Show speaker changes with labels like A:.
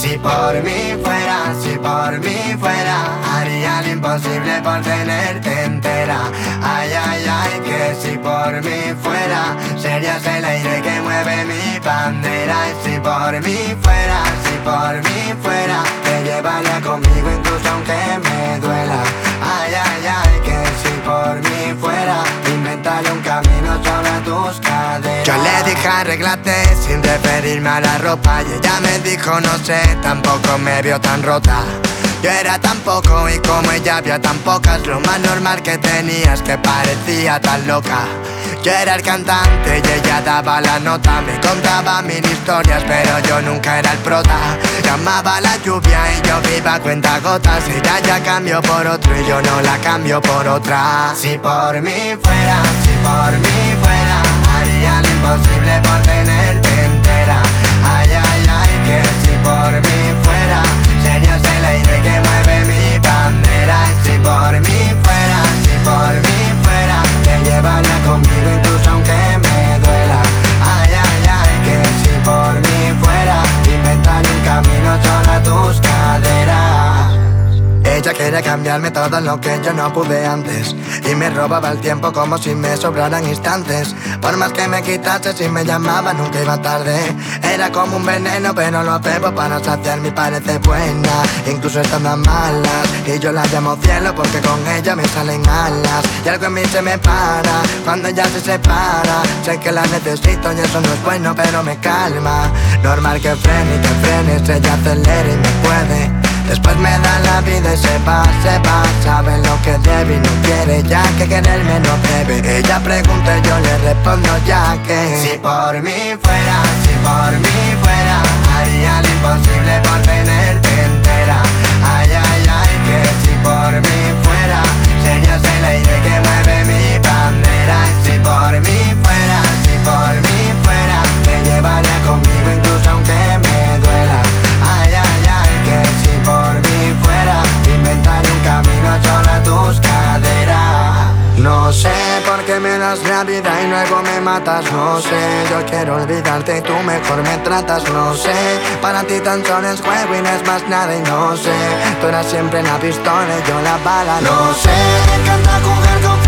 A: Si por mí fuera, si por mí fuera, haría lo imposible por tenerte entera. Ay, ay, ay, que si por mí fuera, serías el aire que mueve mi bandera. Y si por mí fuera, si por mí fuera, te llevaría conmigo incluso aunque me duela. Ay, ay, ay, que si por mí fuera, inventaría un camino sobre tus caderas. Yo le dije arréglate sin referirme a la ropa, y ella me dijo no sé, tampoco me vio tan rota. Yo era tan poco y como ella había tan pocas, lo más normal que tenía es que parecía tan loca. Yo era el cantante y ella daba la nota, me contaba mil historias pero yo nunca era el prota. Llamaba la lluvia y yo viva a cuentagotas, ella ya cambió por otro y yo no la cambio por otra. Si por mí fuera, si por mí fuera, haría lo imposible por tenerte entera. Ay, ay, ay, que si por mí fuera, serías el aire que mueve mi bandera. Y si por mí fuera, si por mí fuera, te llevaría conmigo incluso aunque me duela. Ay, ay, ay, que si por mí fuera, inventaría un camino sobre tus caderas. Ella quiere cambiarme todo lo que yo no pude antes, y me robaba el tiempo como si me sobraran instantes. Por más que me quitase, si me llamaba nunca iba tarde. Era como un veneno pero lo bebo para saciarme y parece buena, incluso estando a malas. Y yo la llamo cielo porque con ella me salen alas. Y algo en mí se me para cuando ella se separa. Sé que la necesito y eso no es bueno pero me calma. Normal que frene y que frenes, ella acelera y me puede. Después me da la vida y se va, sabe lo que debe y no quiere ya que quererme no debe. Ella pregunta y yo le respondo ya que si por mí fuera, si por mí fuera, haría lo imposible por tenerte entera. Ay, ay, ay, que si por mí fuera, serías el aire que mueve mi bandera. Y si por mí fuera, si por mí fuera, te llevaría conmigo incluso aunque me duela. Ay, ay, ay, que si por mí fuera, inventaría un camino sobre tus caderas. No sé por qué me das la vida y luego me matas, no sé. Yo quiero olvidarte y tú mejor me tratas, no sé. Para ti tan solo es juego y no es más nada y no sé. Tú eras siempre la pistola y yo la bala, no sé. Me encanta jugar con